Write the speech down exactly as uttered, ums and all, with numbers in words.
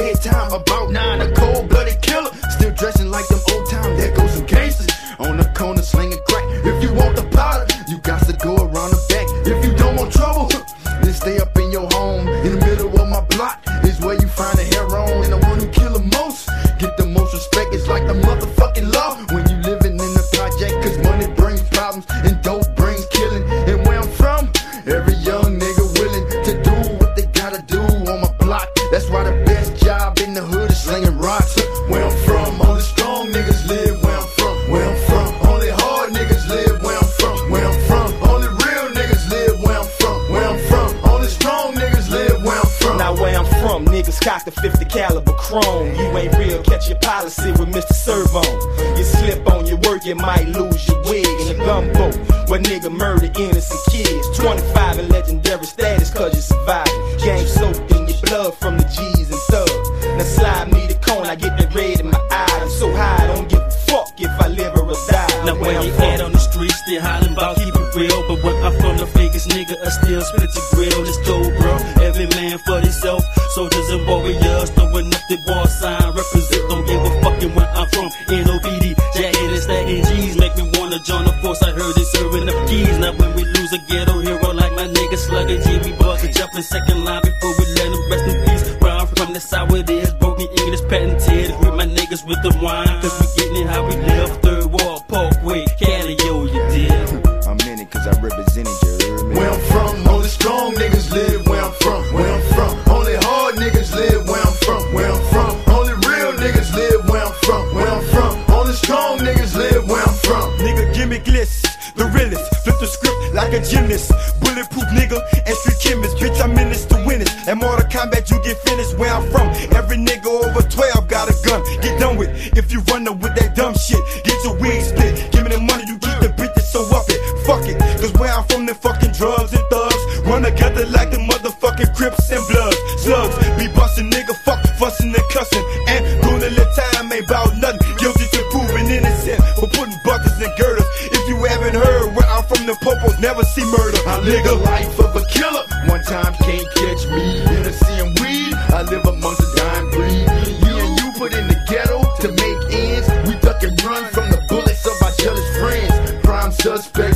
bedtime, about nine, a cold-blooded killer, still dressing like them old time. There goes some gangsters on the corner slinging crack. If you want the powder, you got to go around the back. If you don't want trouble, then stay up in your home. In the middle of my block is where you find a heron, and the one who kill the most get the most respect. It's like the motherfucking law when you living in the project, cause money brings problems and dope brings killing. And where I'm from, every young nigga willing to do what they gotta do on my block. That's why the best job in the hood is slinging rocks. Where I'm from, only strong niggas live where I'm from. Where I'm from, only hard niggas live where I'm from. Where I'm from, only real niggas live where I'm from. Where I'm from, only strong niggas live where I'm from. Now where I'm from, niggas cock the fifty caliber chrome. You ain't real, catch your policy with Mister Servo. You slip on your work, you might lose your wig in a gumbo where nigga murder innocent kids. Twenty-five and legendary status cause you survived. Game soaked in your blood from the G's and thugs. Now slide me the cone, I get that red in my eye. I'm so high, I don't give a fuck if I live or die. Now when you head on the streets, they hollering about keep it real. But when I'm from the fakest nigga, I still split your grill. It's cold, bro. Every man for himself. Soldiers and warriors throwing up the war sign. Represent, don't give a fucking where I'm from. N O B D, jacking and stacking G's make me wanna join the force. I heard it's serving up keys. Now when we lose a ghetto hero like my nigga Slugger G, we bust a jump in second line before we let him rest in peace. Where I'm from, that's how it is. Broken English patented with my niggas with the wine. Cause we getting it how we live. Third Ward, Parkway, Cali, yo, you did. I'm in it cause I represent it, you heard me? Where I'm from, only strong niggas live where I'm from. Where I'm from, only hard niggas live where I'm from. Where I'm from, only real niggas live where I'm from. Where I'm from, only strong niggas live where I'm from. Nigga, gimme gliss, the realest. Flip the script like a gymnast. Bulletproof nigga and street chemist. Bitch, I'm in this to win it. At Mortal Kombat, you get finished where I'm from. Every nigga over twelve got a gun. Get done with if you run up with that dumb shit. Get your wig split. Give me the money, you keep the bitches so up it. Fuck it, cause where I'm from, the fucking drugs and thugs run together like the motherfucking Crips and Bloods. Slugs be bustin', nigga, fuck, fussin' and cussin'. And doing a little time ain't bout nothing. Guilty to proving innocent for putting buckets and girders. If you haven't heard where I'm from, the popos never see murder. I live the life of a killer. One time can't catch me. Hennessy and weed, I live amongst the dying breed. Me and you put in the ghetto to make ends. We duck and run from the bullets of our jealous friends. Prime suspect.